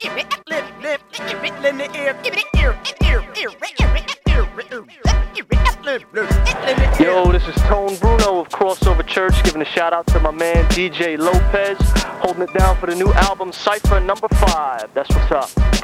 Yo, this is Tone Bruno of Crossover Church, giving a shout out to my man DJ Lopez, holding it down for the new album Cypher number 5. That's what's up.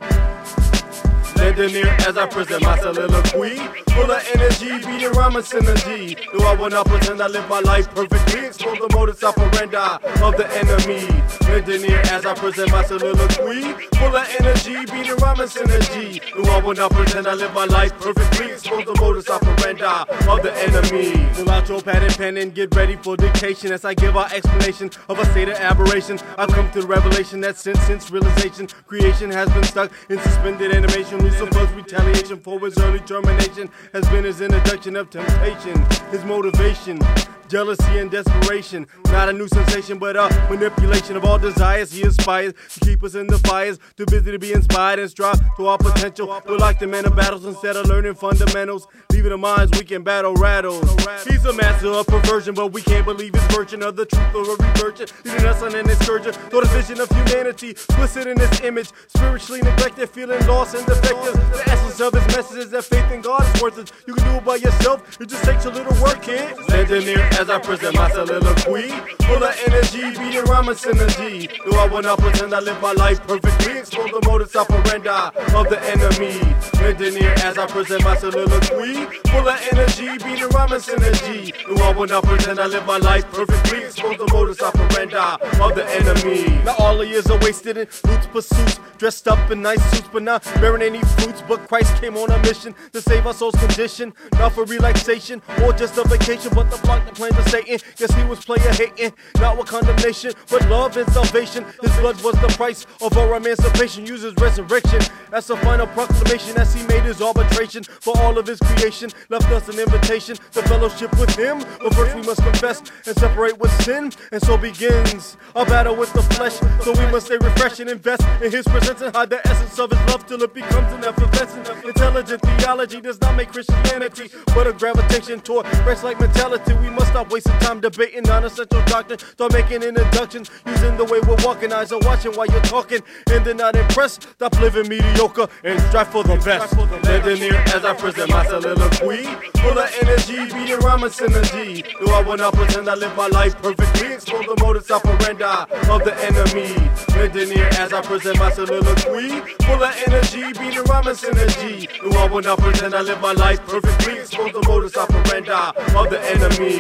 Lending ear as I present my soliloquy, full of energy, beating rhyme and synergy. Though I will not pretend I live my life perfectly, expose the modus operandi of the enemy. Lending ear as I present my soliloquy, full of energy, beating rhyme and synergy. Though I will not pretend I live my life perfectly, expose the modus operandi of the enemy. Pull out your pad and pen and get ready for dictation as I give our explanation of a state of aberration. I've come to the revelation that since realization, creation has been stuck in suspended animation. Lucifer's retaliation for his early termination has been his introduction of temptation, his motivation, jealousy and desperation. Not a new sensation, but a manipulation of all desires. He aspires to keep us in the fires, too busy to be inspired and strive to our potential. We're like the men of battles instead of learning fundamentals, leaving the minds weak in battle rattles. He's a master of perversion, but we can't believe his version of the truth or a reversion, leading us on an excursion toward a vision of humanity, twisted in his image, spiritually neglected, feeling lost and defective. The essence of his message is that faith in God is worth it. You can do it by yourself, it just takes a little work, kid. Standing here as I present my soliloquy, full of energy, beating rhyme and synergy. Though I will not pretend I live my life perfectly, expose the modus operandi of the enemy. Standing here as I present my soliloquy, full of energy, beating rhyme and synergy. Though I will not pretend I live my life perfectly, expose the modus operandi of the enemy. Now all of years are wasted in roots pursuits, dressed up in nice suits, but not bearing any fruits. But Christ came on a mission to save our soul's condition, not for relaxation or just a vacation, but to block the plans of Satan. Guess he was player hating, not with condemnation, but love and salvation. His blood was the price of our emancipation. Use his resurrection as a final proclamation, as he made his arbitration for all of his creation. Left us an invitation to fellowship with him, but first we must confess and separate with sin. And so begins our battle with the flesh. So we must stay refreshed and invest in his presence and hide the essence of his love till it becomes an effervescent. Intelligent theology does not make Christianity, but a gravitation toward Christ-like mentality. We must stop wasting time debating non-essential doctrine. Start making introductions, using the way we're walking. Eyes are watching while you're talking, and they're not impressed. Stop living mediocre and strive for the best. Lending ear as I present my soliloquy, full of energy, beating rhyme and synergy. Though I will not pretend I live my life perfectly, expose the modus operandi of the enemy. Lending ear as I present my soliloquy, full of energy, beating rhyme and synergy. Though I will not pretend I live my life perfectly, expose the modus operandi of the enemy.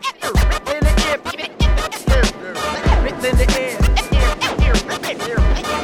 In the air.